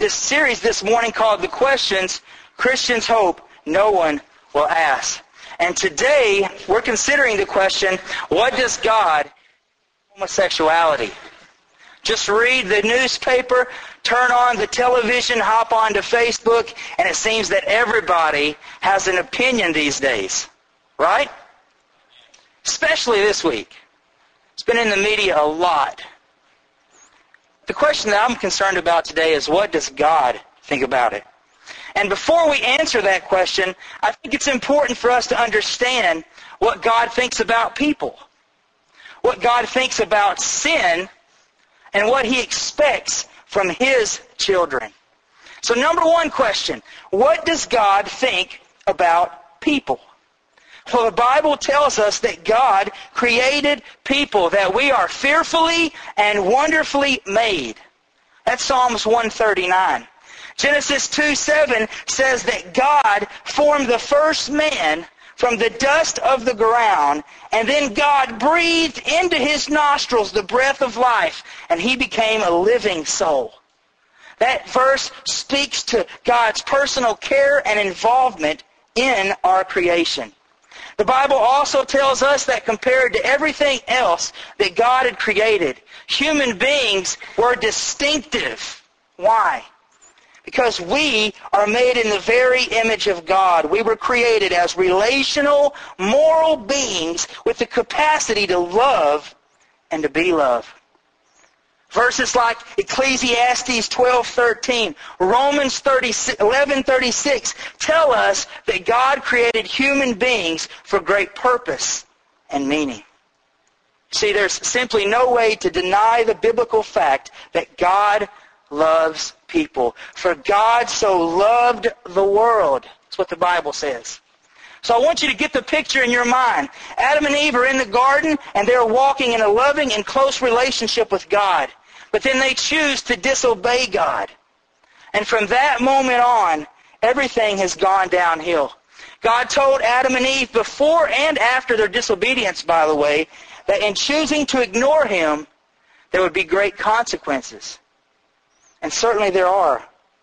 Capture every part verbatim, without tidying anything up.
this series this morning called The Questions Christians Hope No One Will Ask. And today, we're considering the question, what does God homosexuality? Just read the newspaper, turn on the television, hop onto Facebook, and it seems that everybody has an opinion these days. Right? Especially this week. It's been in the media a lot. The question that I'm concerned about today is, what does God think about it? And before we answer that question, I think it's important for us to understand what God thinks about people, what God thinks about sin, and what He expects from His children. So number one question, what does God think about people? Well, the Bible tells us that God created people, that we are fearfully and wonderfully made. That's Psalms one thirty-nine. Genesis two seven says that God formed the first man from the dust of the ground, and then God breathed into his nostrils the breath of life, and he became a living soul. That verse speaks to God's personal care and involvement in our creation. The Bible also tells us that compared to everything else that God had created, human beings were distinctive. Why? Because we are made in the very image of God. We were created as relational, moral beings with the capacity to love and to be loved. Verses like Ecclesiastes twelve thirteen, Romans eleven thirty-six tell us that God created human beings for great purpose and meaning. See, there's simply no way to deny the biblical fact that God loves people. For God so loved the world. That's what the Bible says. So I want you to get the picture in your mind. Adam and Eve are in the garden, and they're walking in a loving and close relationship with God. But then they choose to disobey God. And from that moment on, everything has gone downhill. God told Adam and Eve before and after their disobedience, by the way, that in choosing to ignore Him, there would be great consequences. And certainly there are.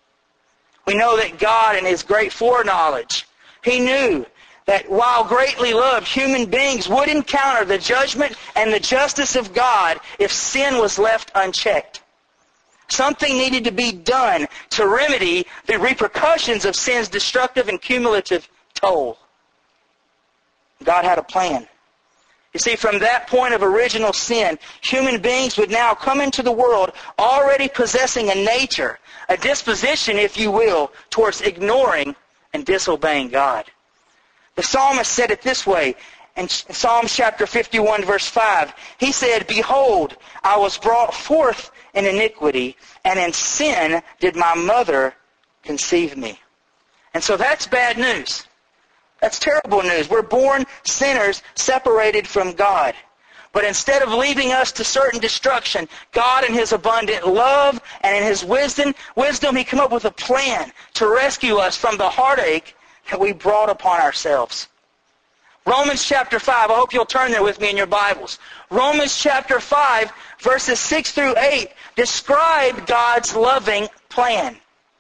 We know that God, in His great foreknowledge, He knew that while greatly loved, human beings would encounter the judgment and the justice of God if sin was left unchecked. Something needed to be done to remedy the repercussions of sin's destructive and cumulative toll. God had a plan. You see, from that point of original sin, human beings would now come into the world already possessing a nature, a disposition, if you will, towards ignoring and disobeying God. The psalmist said it this way in Psalm chapter fifty-one, verse five. He said, "Behold, I was brought forth in iniquity, and in sin did my mother conceive me." And so that's bad news. That's terrible news. We're born sinners separated from God. But instead of leaving us to certain destruction, God in His abundant love and in His wisdom, wisdom, He came up with a plan to rescue us from the heartache that we brought upon ourselves. Romans chapter five, I hope you'll turn there with me in your Bibles. Romans chapter five, verses six through eight, describe God's loving plan.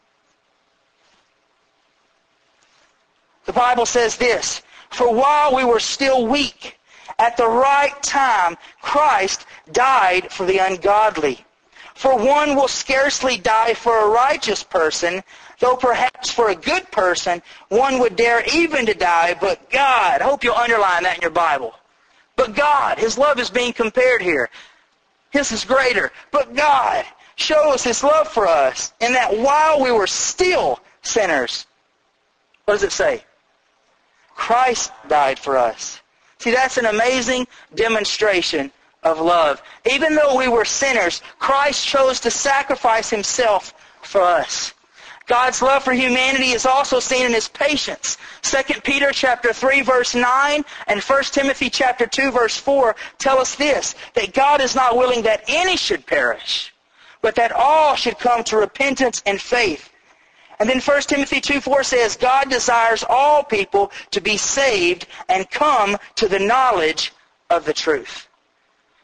The Bible says this, "For while we were still weak, at the right time Christ died for the ungodly. For one will scarcely die for a righteous person, though perhaps for a good person one would dare even to die, but God," I hope you'll underline that in your Bible. But God, His love is being compared here. His is greater. But God shows His love for us in that while we were still sinners, what does it say? Christ died for us. See, that's an amazing demonstration of love. Even though we were sinners, Christ chose to sacrifice Himself for us. God's love for humanity is also seen in His patience. Second Peter chapter three, verse nine, and First Timothy chapter two, verse four tell us this, that God is not willing that any should perish, but that all should come to repentance and faith. And then First Timothy two four says, God desires all people to be saved and come to the knowledge of the truth.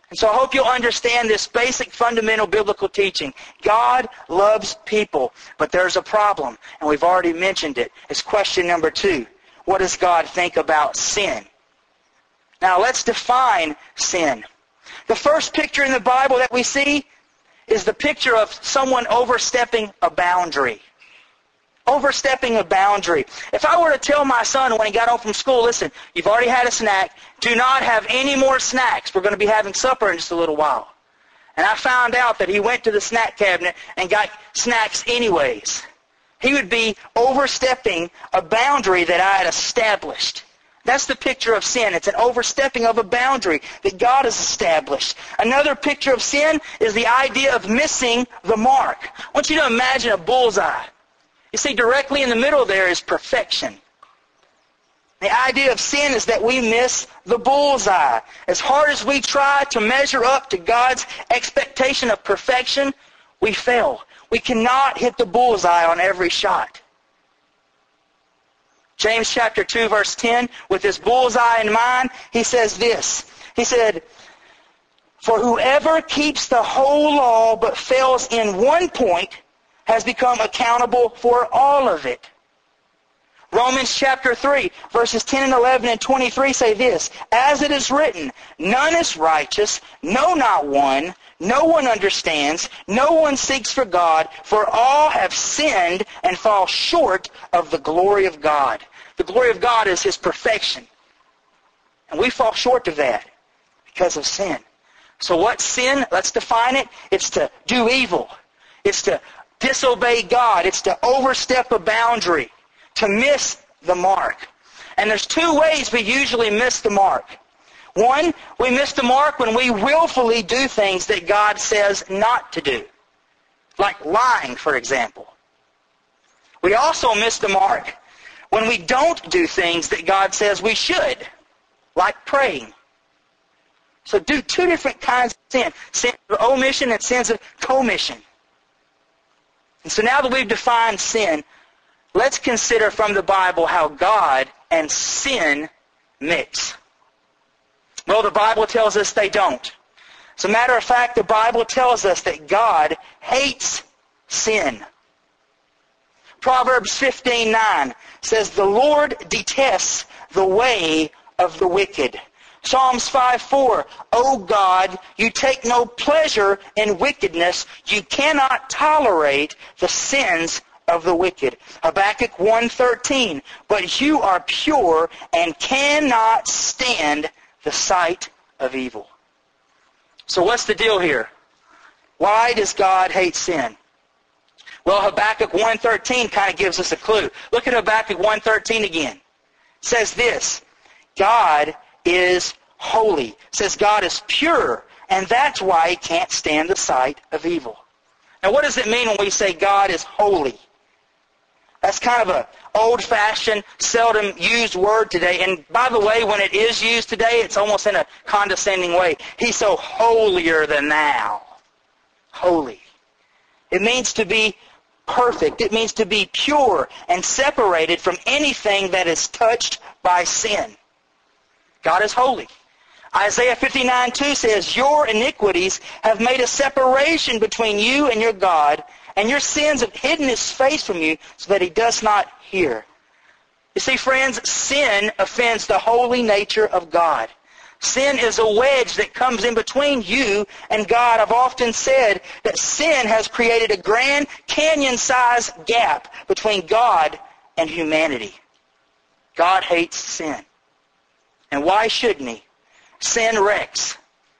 And so I hope you'll understand this basic fundamental biblical teaching. God loves people, but there's a problem, and we've already mentioned it. It's question number two. What does God think about sin? Now let's define sin. The first picture in the Bible that we see is the picture of someone overstepping a boundary. Overstepping a boundary. If I were to tell my son when he got home from school, listen, you've already had a snack, do not have any more snacks. We're going to be having supper in just a little while. And I found out that he went to the snack cabinet and got snacks anyways. He would be overstepping a boundary that I had established. That's the picture of sin. It's an overstepping of a boundary that God has established. Another picture of sin is the idea of missing the mark. I want you to imagine a bullseye. You see, directly in the middle there is perfection. The idea of sin is that we miss the bullseye. As hard as we try to measure up to God's expectation of perfection, we fail. We cannot hit the bullseye on every shot. James chapter two, verse ten, with this bullseye in mind, he says this. He said, "For whoever keeps the whole law but fails in one point has become accountable for all of it." Romans chapter three, verses ten and eleven and twenty-three say this, "As it is written, none is righteous, no, not one. No one understands, no one seeks for God, for all have sinned and fall short of the glory of God." The glory of God is His perfection. And we fall short of that because of sin. So what's sin? Let's define it. It's to do evil. It's to disobey God. It's to overstep a boundary, to miss the mark. And there's two ways we usually miss the mark. One, we miss the mark when we willfully do things that God says not to do. Like lying, for example. We also miss the mark when we don't do things that God says we should. Like praying. So do two different kinds of sin. Sin of omission and sins of commission. And so now that we've defined sin, let's consider from the Bible how God and sin mix. Well, the Bible tells us they don't. As a matter of fact, the Bible tells us that God hates sin. Proverbs fifteen nine says, "The Lord detests the way of the wicked." Psalms five four, "O God, you take no pleasure in wickedness. You cannot tolerate the sins of the wicked." Habakkuk one thirteen, "But you are pure and cannot stand the sight of evil." So what's the deal here? Why does God hate sin? Well, Habakkuk one thirteen kind of gives us a clue. Look at Habakkuk one thirteen again. It says this, God is holy. It says God is pure, and that's why He can't stand the sight of evil. Now, what does it mean when we say God is holy? That's kind of an old-fashioned, seldom used word today. And by the way, when it is used today, it's almost in a condescending way. He's so holier than thou. Holy. It means to be perfect. It means to be pure and separated from anything that is touched by sin. God is holy. Isaiah fifty-nine two says, "Your iniquities have made a separation between you and your God, and your sins have hidden His face from you so that He does not hear." You see, friends, sin offends the holy nature of God. Sin is a wedge that comes in between you and God. I've often said that sin has created a Grand Canyon-sized gap between God and humanity. God hates sin. And why shouldn't He? Sin wrecks.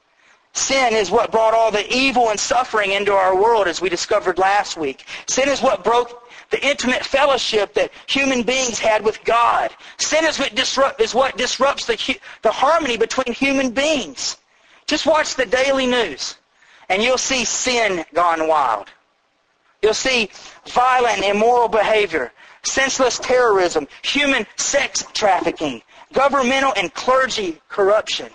Sin is what brought all the evil and suffering into our world, as we discovered last week. Sin is what broke the intimate fellowship that human beings had with God. Sin is what, disrupt, is what disrupts the, the harmony between human beings. Just watch the daily news, and you'll see sin gone wild. You'll see violent and immoral behavior, senseless terrorism, human sex trafficking, governmental and clergy corruption.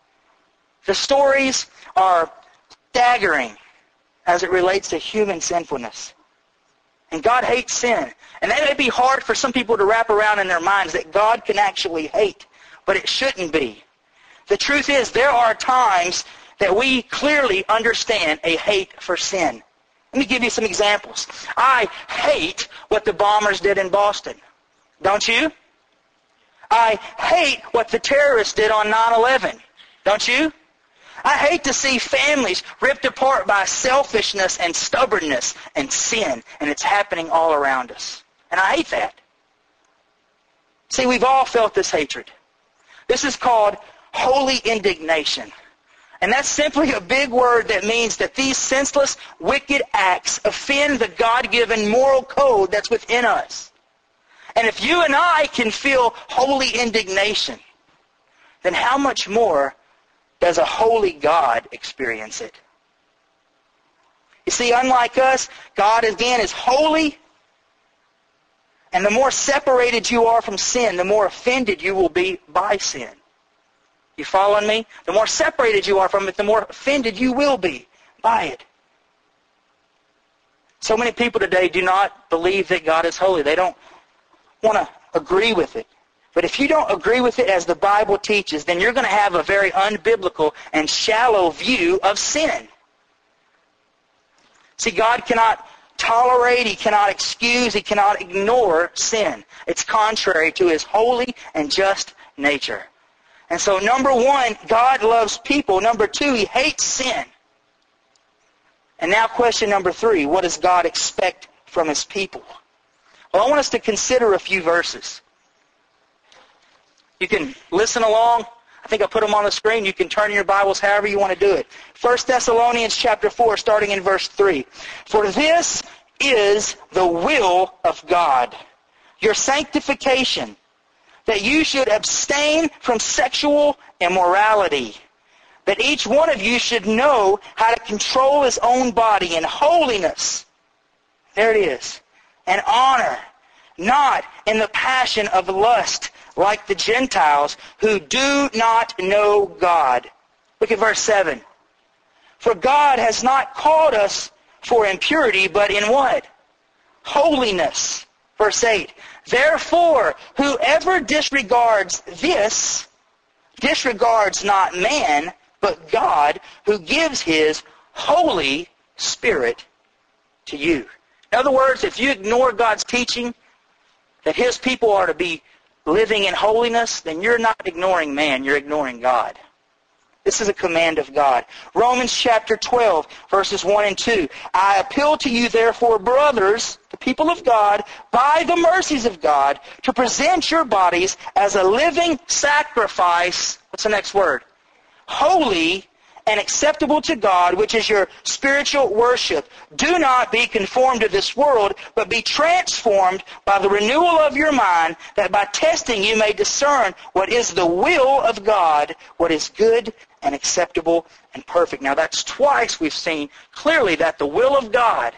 The stories are staggering as it relates to human sinfulness. And God hates sin. And that may be hard for some people to wrap around in their minds, that God can actually hate. But it shouldn't be. The truth is, there are times that we clearly understand a hate for sin. Let me give you some examples. I hate what the bombers did in Boston. Don't you? I hate what the terrorists did on nine eleven. Don't you? I hate to see families ripped apart by selfishness and stubbornness and sin, and it's happening all around us. And I hate that. See, we've all felt this hatred. This is called holy indignation. And that's simply a big word that means that these senseless, wicked acts offend the God-given moral code that's within us. And if you and I can feel holy indignation, then how much more does a holy God experience it? You see, unlike us, God again is holy. And the more separated you are from sin, the more offended you will be by sin. You following me? The more separated you are from it, the more offended you will be by it. So many people today do not believe that God is holy. They don't want to agree with it. But if you don't agree with it as the Bible teaches, then you're going to have a very unbiblical and shallow view of sin. See, God cannot tolerate, He cannot excuse, He cannot ignore sin. It's contrary to His holy and just nature. And so, number one, God loves people. Number two, He hates sin. And now question number three, what does God expect from His people? Well, I want us to consider a few verses. You can listen along. I think I put them on the screen. You can turn in your Bibles however you want to do it. First Thessalonians chapter four, starting in verse three. For this is the will of God, your sanctification, that you should abstain from sexual immorality, that each one of you should know how to control his own body in holiness. There it is. And honor, not in the passion of lust, like the Gentiles who do not know God. Look at verse seven. For God has not called us for impurity, but in what? Holiness. Verse eight. Therefore, whoever disregards this, disregards not man, but God, who gives His Holy Spirit to you. In other words, if you ignore God's teaching that His people are to be living in holiness, then you're not ignoring man, you're ignoring God. This is a command of God. Romans chapter twelve, verses one and two. I appeal to you, therefore, brothers, the people of God, by the mercies of God, to present your bodies as a living sacrifice. What's the next word? Holy and acceptable to God, which is your spiritual worship. Do not be conformed to this world, but be transformed by the renewal of your mind, that by testing you may discern what is the will of God, what is good and acceptable and perfect. Now that's twice we've seen clearly that the will of God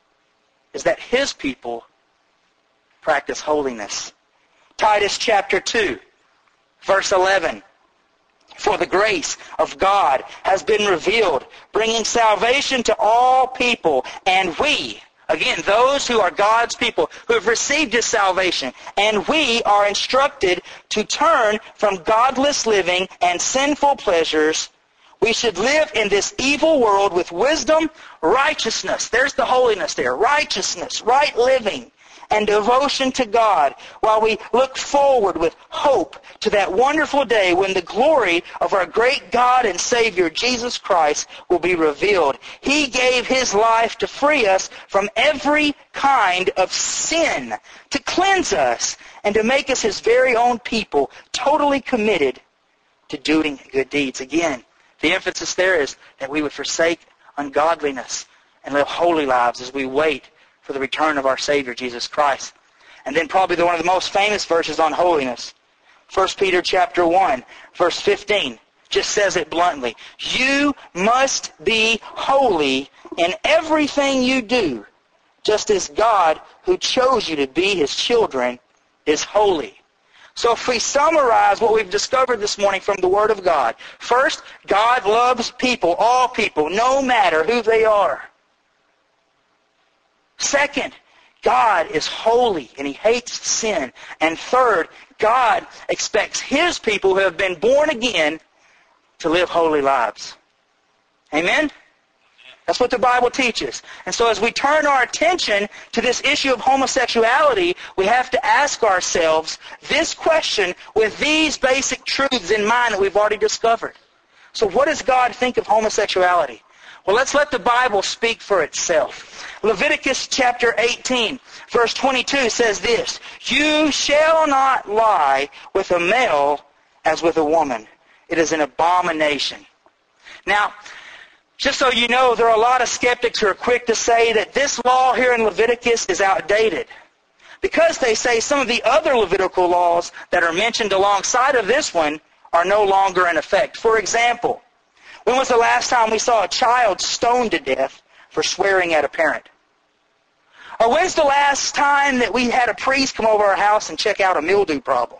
is that His people practice holiness. Titus chapter two, verse eleven. For the grace of God has been revealed, bringing salvation to all people, and we, again, those who are God's people, who have received His salvation, and we are instructed to turn from godless living and sinful pleasures. We should live in this evil world with wisdom, righteousness. There's the holiness there. Righteousness, right living, and devotion to God, while we look forward with hope to that wonderful day when the glory of our great God and Savior Jesus Christ will be revealed. He gave His life to free us from every kind of sin, to cleanse us, and to make us His very own people, totally committed to doing good deeds. Again, the emphasis there is that we would forsake ungodliness and live holy lives as we wait for the return of our Savior, Jesus Christ. And then probably the, one of the most famous verses on holiness, First Peter chapter one, verse fifteen, just says it bluntly. You must be holy in everything you do, just as God, who chose you to be His children, is holy. So if we summarize what we've discovered this morning from the Word of God, first, God loves people, all people, no matter who they are. Second, God is holy and He hates sin. And third, God expects His people who have been born again to live holy lives. Amen? That's what the Bible teaches. And so as we turn our attention to this issue of homosexuality, we have to ask ourselves this question with these basic truths in mind that we've already discovered. So what does God think of homosexuality? Well, let's let the Bible speak for itself. Leviticus chapter eighteen, verse twenty-two says this, "You shall not lie with a male as with a woman. It is an abomination." Now, just so you know, there are a lot of skeptics who are quick to say that this law here in Leviticus is outdated, because they say some of the other Levitical laws that are mentioned alongside of this one are no longer in effect. For example, when was the last time we saw a child stoned to death for swearing at a parent? Or when's the last time that we had a priest come over our house and check out a mildew problem?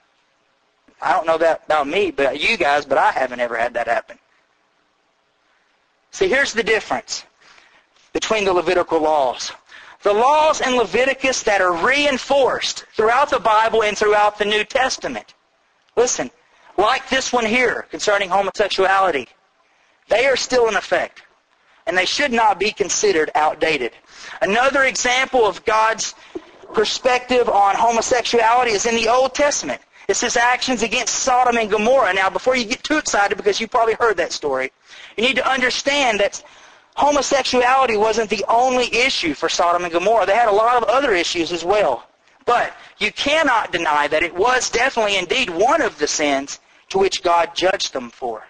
I don't know that about me, but you guys, but I haven't ever had that happen. See, here's the difference between the Levitical laws. The laws in Leviticus that are reinforced throughout the Bible and throughout the New Testament. Listen, like this one here concerning homosexuality, they are still in effect, and they should not be considered outdated. Another example of God's perspective on homosexuality is in the Old Testament. It's His actions against Sodom and Gomorrah. Now, before you get too excited, because you probably heard that story, you need to understand that homosexuality wasn't the only issue for Sodom and Gomorrah. They had a lot of other issues as well. But you cannot deny that it was definitely indeed one of the sins to which God judged them for.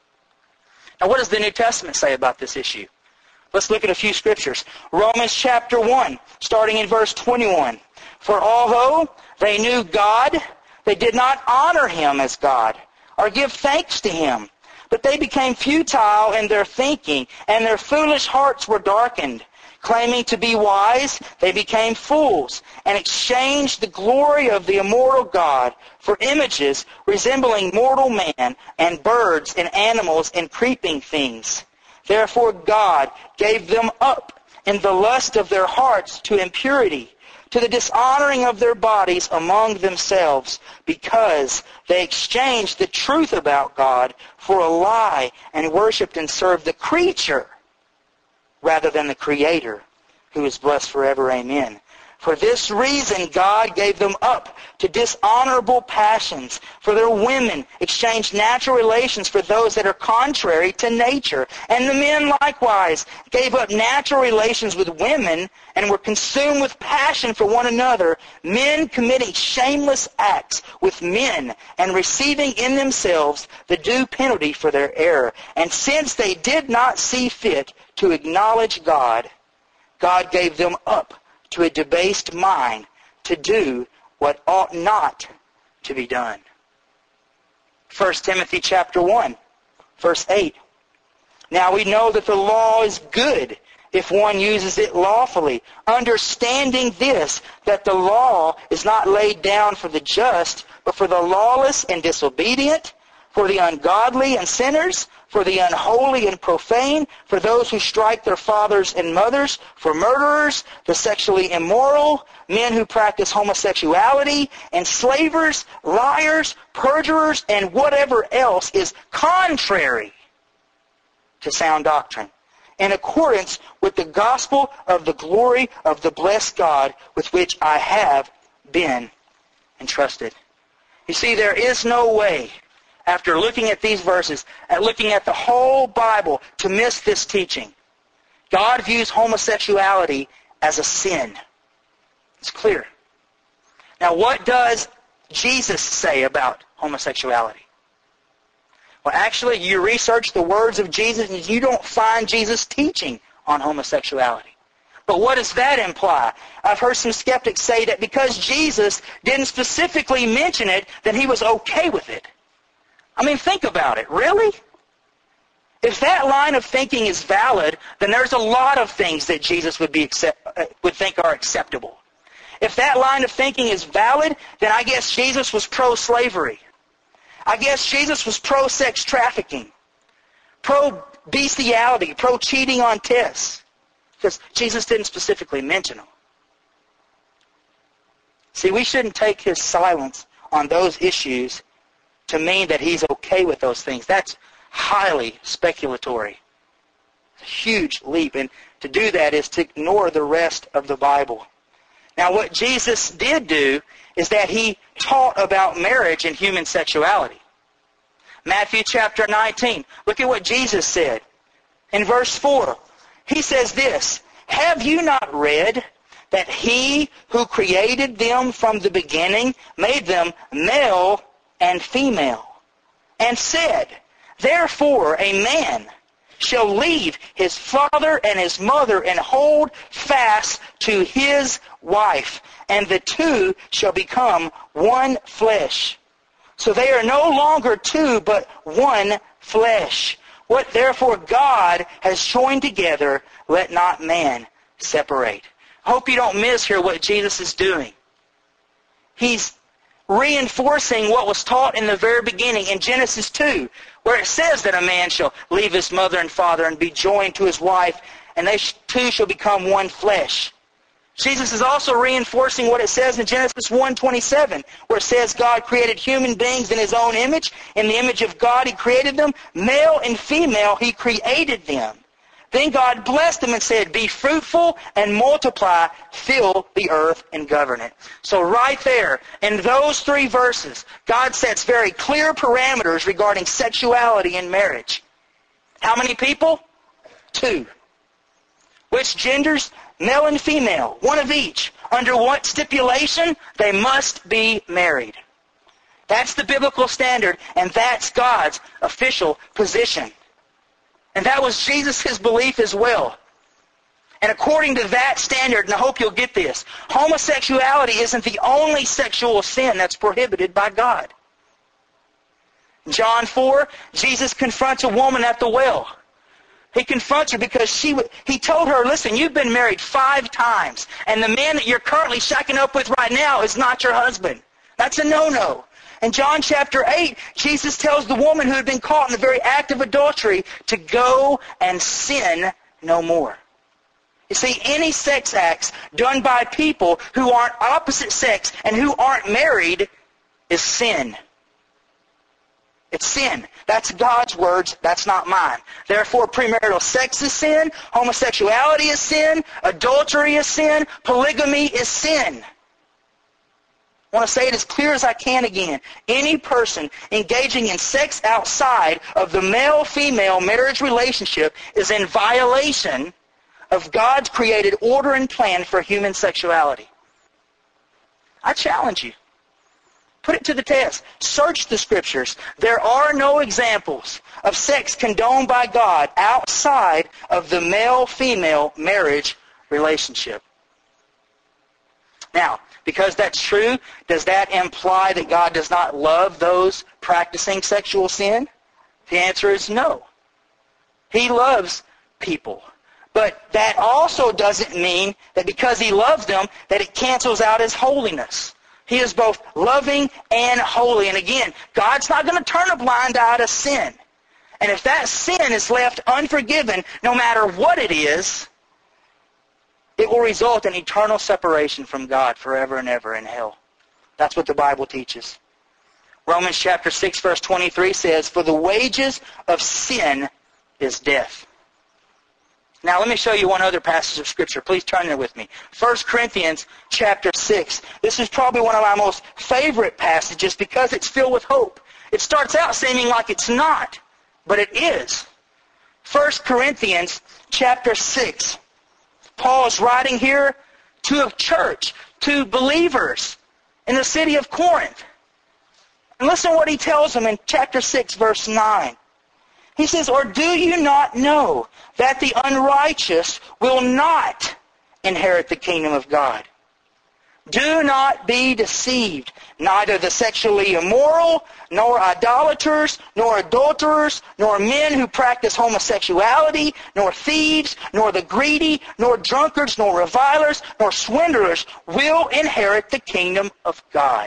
Now, what does the New Testament say about this issue? Let's look at a few scriptures. Romans chapter one, starting in verse twenty-one. "For although they knew God, they did not honor Him as God or give thanks to Him. But they became futile in their thinking, and their foolish hearts were darkened. Claiming to be wise, they became fools, and exchanged the glory of the immortal God for images resembling mortal man, and birds, and animals, and creeping things. Therefore God gave them up in the lust of their hearts to impurity, to the dishonoring of their bodies among themselves, because they exchanged the truth about God for a lie, and worshipped and served the creature rather than the Creator, who is blessed forever. Amen. For this reason God gave them up to dishonorable passions. For their women exchanged natural relations for those that are contrary to nature. And the men likewise gave up natural relations with women and were consumed with passion for one another, men committing shameless acts with men and receiving in themselves the due penalty for their error. And since they did not see fit to acknowledge God, God gave them up to a debased mind to do what ought not to be done." First Timothy chapter one, verse eight. "Now we know that the law is good if one uses it lawfully, understanding this, that the law is not laid down for the just, but for the lawless and disobedient, for the ungodly and sinners, for the unholy and profane, for those who strike their fathers and mothers, for murderers, the sexually immoral, men who practice homosexuality, enslavers, liars, perjurers, and whatever else is contrary to sound doctrine, in accordance with the gospel of the glory of the blessed God with which I have been entrusted." You see, there is no way, after looking at these verses, and looking at the whole Bible, to miss this teaching. God views homosexuality as a sin. It's clear. Now, what does Jesus say about homosexuality? Well, actually, you research the words of Jesus and you don't find Jesus teaching on homosexuality. But what does that imply? I've heard some skeptics say that because Jesus didn't specifically mention it, then He was okay with it. I mean, think about it. Really? If that line of thinking is valid, then there's a lot of things that Jesus would be accept, uh, would think are acceptable. If that line of thinking is valid, then I guess Jesus was pro-slavery. I guess Jesus was pro-sex trafficking, pro-bestiality, pro-cheating on tests, because Jesus didn't specifically mention them. See, we shouldn't take His silence on those issues to mean that He's okay with those things. That's highly speculatory. It's a huge leap. And to do that is to ignore the rest of the Bible. Now, what Jesus did do is that he taught about marriage and human sexuality. Matthew chapter nineteen. Look at what Jesus said. In verse four, he says this, "Have you not read that he who created them from the beginning made them male and female, and said, therefore a man shall leave his father and his mother and hold fast to his wife, and the two shall become one flesh. So they are no longer two, but one flesh. What therefore God has joined together, let not man separate." I hope you don't miss here what Jesus is doing. He's reinforcing what was taught in the very beginning in Genesis two, where it says that a man shall leave his mother and father and be joined to his wife, and they two shall become one flesh. Jesus is also reinforcing what it says in Genesis one twenty-seven, where it says God created human beings in his own image. In the image of God he created them. Male and female he created them. Then God blessed them and said, "Be fruitful and multiply, fill the earth and govern it." So right there, in those three verses, God sets very clear parameters regarding sexuality in marriage. How many people? Two. Which genders? Male and female, one of each. Under what stipulation? They must be married. That's the biblical standard, and that's God's official position. And that was Jesus' belief as well. And according to that standard, and I hope you'll get this, homosexuality isn't the only sexual sin that's prohibited by God. John four, Jesus confronts a woman at the well. He confronts her because she he told her, listen, you've been married five times, and the man that you're currently shacking up with right now is not your husband. That's a no-no. In John chapter eight, Jesus tells the woman who had been caught in the very act of adultery to go and sin no more. You see, any sex acts done by people who aren't opposite sex and who aren't married is sin. It's sin. That's God's words. That's not mine. Therefore, premarital sex is sin. Homosexuality is sin. Adultery is sin. Polygamy is sin. I want to say it as clear as I can again. Any person engaging in sex outside of the male-female marriage relationship is in violation of God's created order and plan for human sexuality. I challenge you. Put it to the test. Search the Scriptures. There are no examples of sex condoned by God outside of the male-female marriage relationship. Now, because that's true, does that imply that God does not love those practicing sexual sin? The answer is no. He loves people. But that also doesn't mean that because He loves them, that it cancels out His holiness. He is both loving and holy. And again, God's not going to turn a blind eye to sin. And if that sin is left unforgiven, no matter what it is, it will result in eternal separation from God forever and ever in hell. That's what the Bible teaches. Romans chapter six verse twenty-three says, "For the wages of sin is death." Now let me show you one other passage of Scripture. Please turn there with me. First Corinthians chapter six. This is probably one of my most favorite passages because it's filled with hope. It starts out seeming like it's not, but it is. First Corinthians chapter six. Paul is writing here to a church, to believers in the city of Corinth. And listen to what he tells them in chapter six, verse nine. He says, "Or do you not know that the unrighteous will not inherit the kingdom of God? Do not be deceived. Neither the sexually immoral, nor idolaters, nor adulterers, nor men who practice homosexuality, nor thieves, nor the greedy, nor drunkards, nor revilers, nor swindlers will inherit the kingdom of God."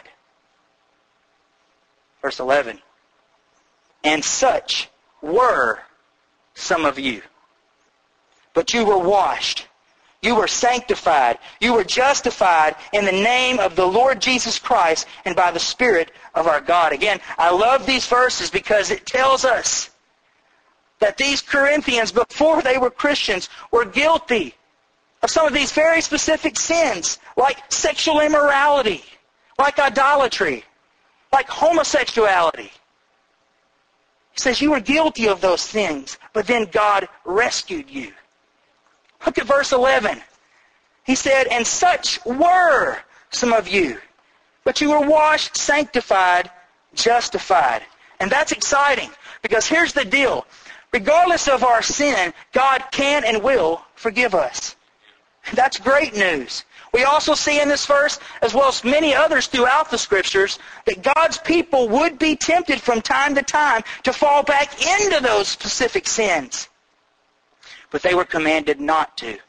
Verse eleven. "And such were some of you. But you were washed. You were sanctified. You were justified in the name of the Lord Jesus Christ and by the Spirit of our God." Again, I love these verses because it tells us that these Corinthians, before they were Christians, were guilty of some of these very specific sins, like sexual immorality, like idolatry, like homosexuality. He says you were guilty of those things, but then God rescued you. Look at verse eleven. He said, and such were some of you, but you were washed, sanctified, justified. And that's exciting, because here's the deal. Regardless of our sin, God can and will forgive us. That's great news. We also see in this verse, as well as many others throughout the Scriptures, that God's people would be tempted from time to time to fall back into those specific sins. But they were commanded not to.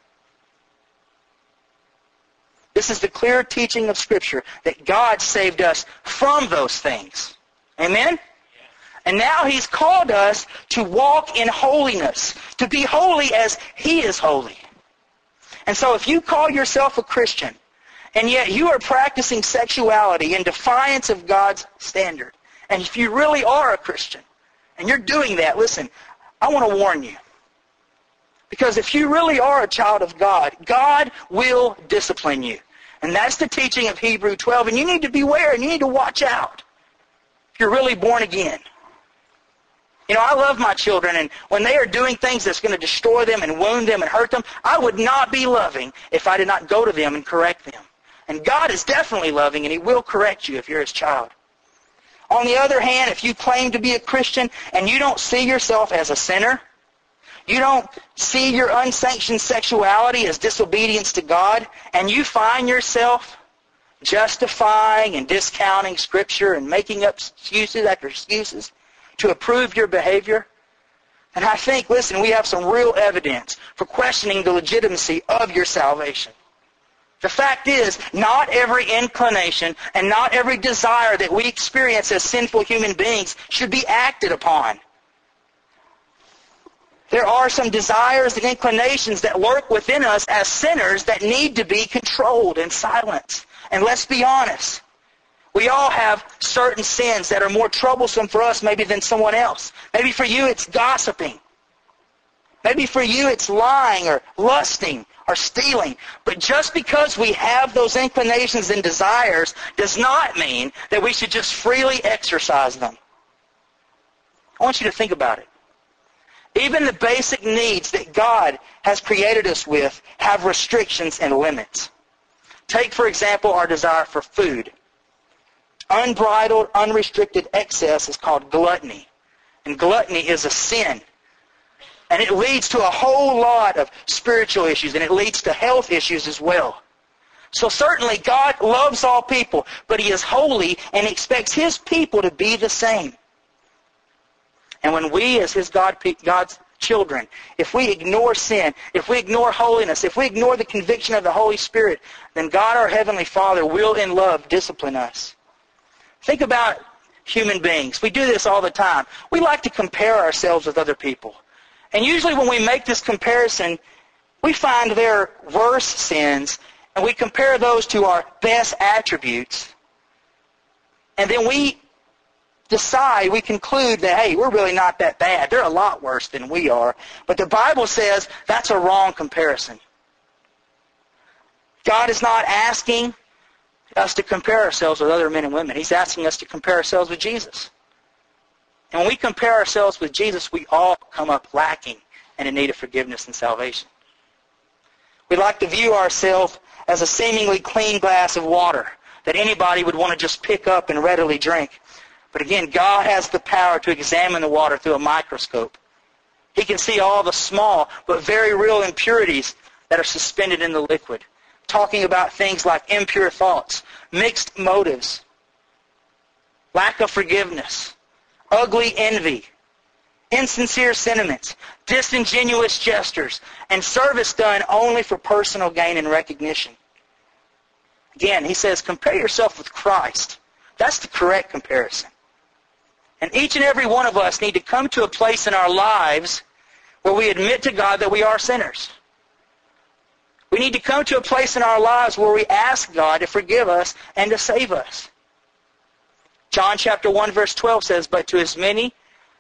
This is the clear teaching of Scripture, that God saved us from those things. Amen? And now He's called us to walk in holiness, to be holy as He is holy. And so if you call yourself a Christian, and yet you are practicing sexuality in defiance of God's standard, and if you really are a Christian, and you're doing that, listen, I want to warn you. Because if you really are a child of God, God will discipline you. And that's the teaching of Hebrews twelve, and you need to beware, and you need to watch out if you're really born again. You know, I love my children, and when they are doing things that's going to destroy them and wound them and hurt them, I would not be loving if I did not go to them and correct them. And God is definitely loving, and He will correct you if you're His child. On the other hand, if you claim to be a Christian and you don't see yourself as a sinner, you don't see your unsanctioned sexuality as disobedience to God, and you find yourself justifying and discounting Scripture and making up excuses after excuses to approve your behavior, and I think, listen, we have some real evidence for questioning the legitimacy of your salvation. The fact is, not every inclination and not every desire that we experience as sinful human beings should be acted upon. There are some desires and inclinations that lurk within us as sinners that need to be controlled and silenced. And let's be honest. We all have certain sins that are more troublesome for us maybe than someone else. Maybe for you it's gossiping. Maybe for you it's lying or lusting or stealing. But just because we have those inclinations and desires does not mean that we should just freely exercise them. I want you to think about it. Even the basic needs that God has created us with have restrictions and limits. Take, for example, our desire for food. Unbridled, unrestricted excess is called gluttony. And gluttony is a sin. And it leads to a whole lot of spiritual issues, and it leads to health issues as well. So certainly God loves all people, but He is holy and expects His people to be the same. And when we, as His God, God's children, if we ignore sin, if we ignore holiness, if we ignore the conviction of the Holy Spirit, then God our Heavenly Father will in love discipline us. Think about human beings. We do this all the time. We like to compare ourselves with other people. And usually when we make this comparison, we find their worst sins, and we compare those to our best attributes. And then we decide, we conclude that, hey, we're really not that bad. They're a lot worse than we are. But the Bible says that's a wrong comparison. God is not asking us to compare ourselves with other men and women. He's asking us to compare ourselves with Jesus. And when we compare ourselves with Jesus, we all come up lacking and in need of forgiveness and salvation. We like to view ourselves as a seemingly clean glass of water that anybody would want to just pick up and readily drink. But again, God has the power to examine the water through a microscope. He can see all the small but very real impurities that are suspended in the liquid. Talking about things like impure thoughts, mixed motives, lack of forgiveness, ugly envy, insincere sentiments, disingenuous gestures, and service done only for personal gain and recognition. Again, he says, compare yourself with Christ. That's the correct comparison. And each and every one of us need to come to a place in our lives where we admit to God that we are sinners. We need to come to a place in our lives where we ask God to forgive us and to save us. John chapter one verse twelve says, but to as many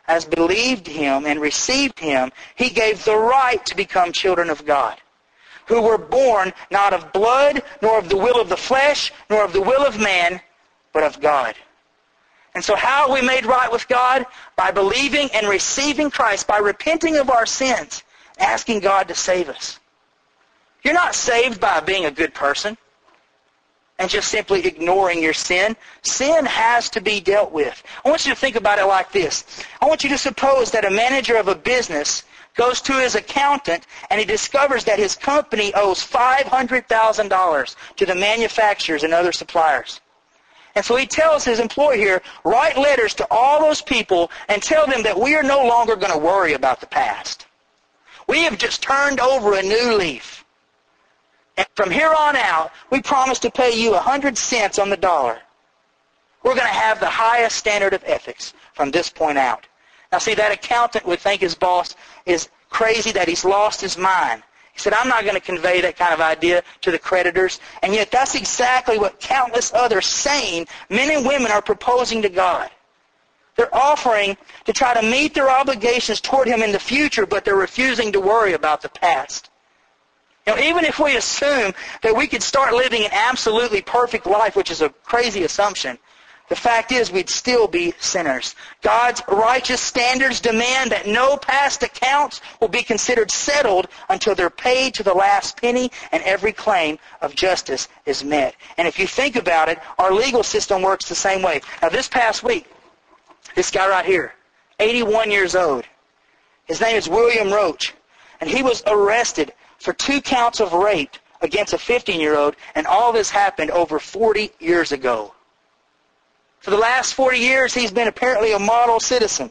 has believed him and received him, he gave the right to become children of God, who were born not of blood, nor of the will of the flesh, nor of the will of man, but of God. And so how are we made right with God? By believing and receiving Christ, by repenting of our sins, asking God to save us. You're not saved by being a good person and just simply ignoring your sin. Sin has to be dealt with. I want you to think about it like this. I want you to suppose that a manager of a business goes to his accountant and he discovers that his company owes five hundred thousand dollars to the manufacturers and other suppliers. And so he tells his employee here, write letters to all those people and tell them that we are no longer going to worry about the past. We have just turned over a new leaf. And from here on out, we promise to pay you a hundred cents on the dollar. We're going to have the highest standard of ethics from this point out. Now see, that accountant would think his boss is crazy, that he's lost his mind. He said, I'm not going to convey that kind of idea to the creditors. And yet that's exactly what countless other sane men and women are proposing to God. They're offering to try to meet their obligations toward him in the future, but they're refusing to worry about the past. You know, even if we assume that we could start living an absolutely perfect life, which is a crazy assumption, the fact is we'd still be sinners. God's righteous standards demand that no past accounts will be considered settled until they're paid to the last penny and every claim of justice is met. And if you think about it, our legal system works the same way. Now this past week, this guy right here, eighty-one years old, his name is William Roach, and he was arrested for two counts of rape against a fifteen-year-old, and all this happened over forty years ago. For the last forty years, he's been apparently a model citizen.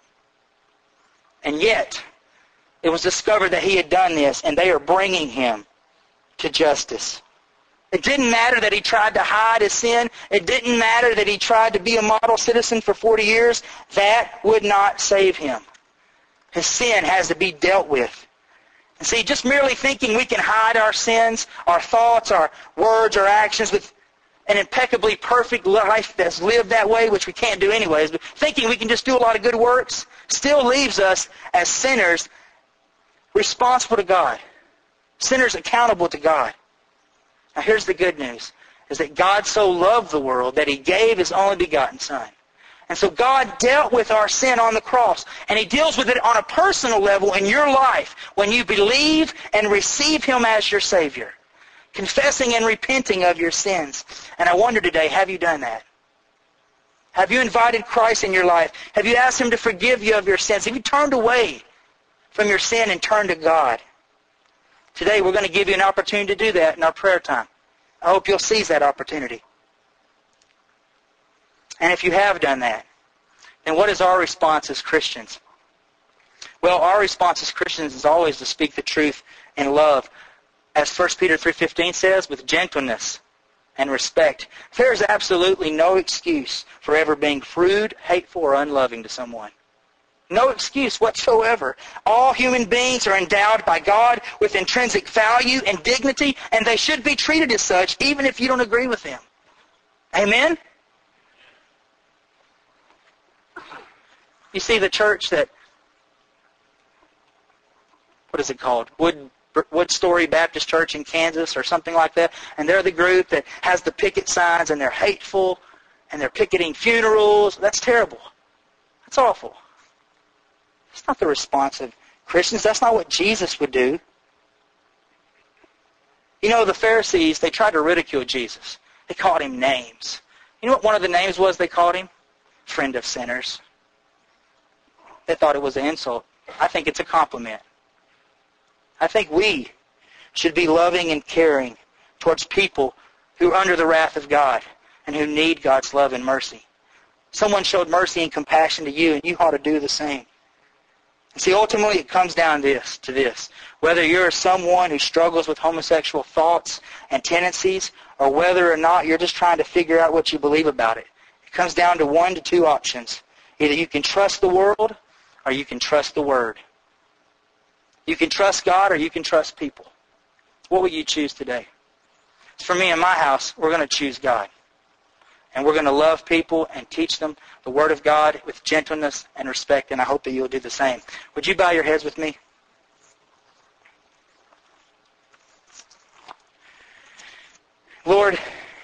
And yet, it was discovered that he had done this, and they are bringing him to justice. It didn't matter that he tried to hide his sin. It didn't matter that he tried to be a model citizen for forty years. That would not save him. His sin has to be dealt with. And see, just merely thinking we can hide our sins, our thoughts, our words, our actions with an impeccably perfect life that's lived that way, which we can't do anyways, but thinking we can just do a lot of good works still leaves us as sinners responsible to God. Sinners accountable to God. Now here's the good news, is that God so loved the world that he gave his only begotten Son. And so God dealt with our sin on the cross, and he deals with it on a personal level in your life when you believe and receive him as your Savior, confessing and repenting of your sins. And I wonder today, have you done that? Have you invited Christ in your life? Have you asked him to forgive you of your sins? Have you turned away from your sin and turned to God? Today we're going to give you an opportunity to do that in our prayer time. I hope you'll seize that opportunity. And if you have done that, then what is our response as Christians? Well, our response as Christians is always to speak the truth in love. As First Peter three fifteen says, with gentleness and respect. There is absolutely no excuse for ever being rude, hateful, or unloving to someone. No excuse whatsoever. All human beings are endowed by God with intrinsic value and dignity, and they should be treated as such even if you don't agree with them. Amen? You see the church that, what is it called? Wood Wood Story Baptist Church in Kansas or something like that. And they're the group that has the picket signs and they're hateful and they're picketing funerals. That's terrible. That's awful. That's not the response of Christians. That's not what Jesus would do. You know, the Pharisees, they tried to ridicule Jesus. They called him names. You know what one of the names was they called him? Friend of sinners. They thought it was an insult. I think it's a compliment. I think we should be loving and caring towards people who are under the wrath of God and who need God's love and mercy. Someone showed mercy and compassion to you, and you ought to do the same. And see, ultimately it comes down to this, to this. Whether you're someone who struggles with homosexual thoughts and tendencies, or whether or not you're just trying to figure out what you believe about it, it comes down to one to two options. Either you can trust the world, or you can trust the Word. You can trust God or you can trust people. What will you choose today? For me and my house, we're going to choose God. And we're going to love people and teach them the Word of God with gentleness and respect, and I hope that you'll do the same. Would you bow your heads with me? Lord,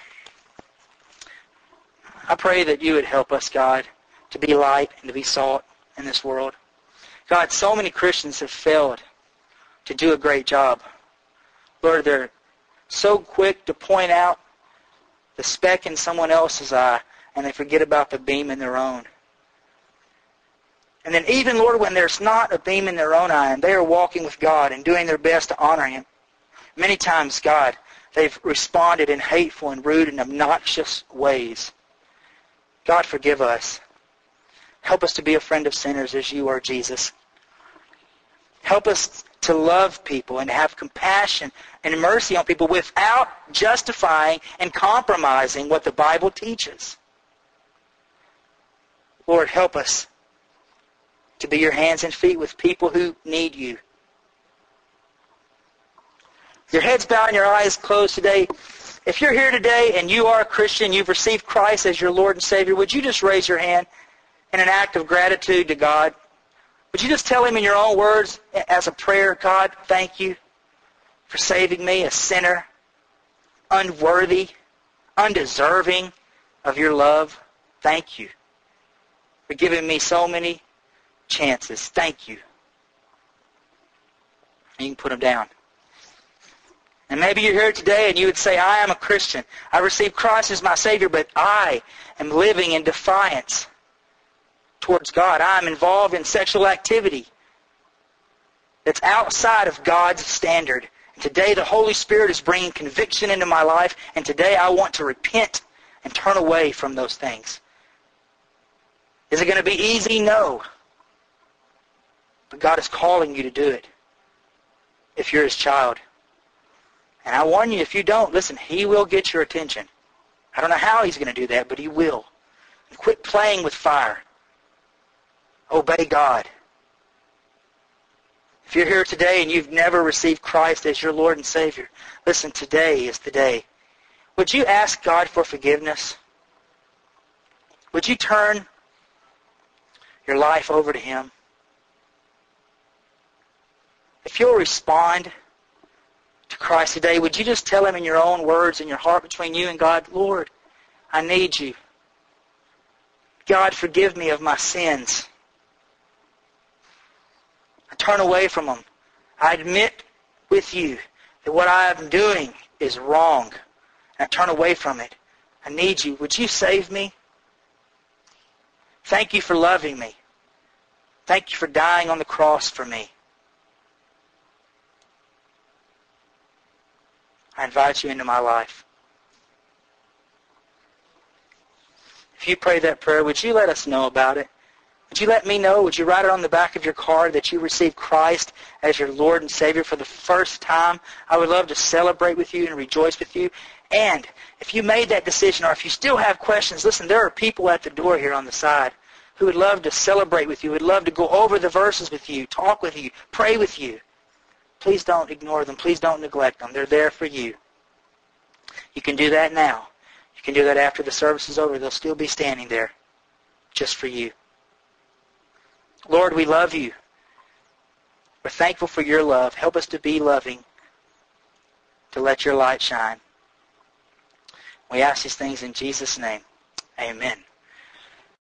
I pray that you would help us, God, to be light and to be salt in this world. God, so many Christians have failed to do a great job. Lord, they're so quick to point out the speck in someone else's eye, and they forget about the beam in their own. And then even, Lord, when there's not a beam in their own eye, and they are walking with God and doing their best to honor Him, many times, God, they've responded in hateful and rude and obnoxious ways. God, forgive us. Help us to be a friend of sinners as you are, Jesus. Help us to love people and to have compassion and mercy on people without justifying and compromising what the Bible teaches. Lord, help us to be your hands and feet with people who need you. Your heads bowed and your eyes closed today. If you're here today and you are a Christian, you've received Christ as your Lord and Savior, would you just raise your hand in an act of gratitude to God? Would you just tell Him in your own words as a prayer, God, thank you for saving me, a sinner, unworthy, undeserving of your love. Thank you for giving me so many chances. Thank you. And you can put them down. And maybe you're here today and you would say, I am a Christian. I received Christ as my Savior, but I am living in defiance towards God. I'm involved in sexual activity that's outside of God's standard. And today the Holy Spirit is bringing conviction into my life, and today I want to repent and turn away from those things. Is it going to be easy? No. But God is calling you to do it if you're His child. And I warn you, if you don't, listen, He will get your attention. I don't know how He's going to do that, but He will. And quit playing with fire. Obey God. If you're here today and you've never received Christ as your Lord and Savior, listen, today is the day. Would you ask God for forgiveness? Would you turn your life over to Him? If you'll respond to Christ today, would you just tell Him in your own words, in your heart between you and God, Lord, I need you. God, forgive me of my sins. I turn away from them. I admit with you that what I am doing is wrong. And I turn away from it. I need you. Would you save me? Thank you for loving me. Thank you for dying on the cross for me. I invite you into my life. If you pray that prayer, would you let us know about it? Would you let me know? Would you write it on the back of your card that you received Christ as your Lord and Savior for the first time? I would love to celebrate with you and rejoice with you. And if you made that decision, or if you still have questions, listen, there are people at the door here on the side who would love to celebrate with you, would love to go over the verses with you, talk with you, pray with you. Please don't ignore them. Please don't neglect them. They're there for you. You can do that now. You can do that after the service is over. They'll still be standing there just for you. Lord, we love you. We're thankful for your love. Help us to be loving, to let your light shine. We ask these things in Jesus' name. Amen.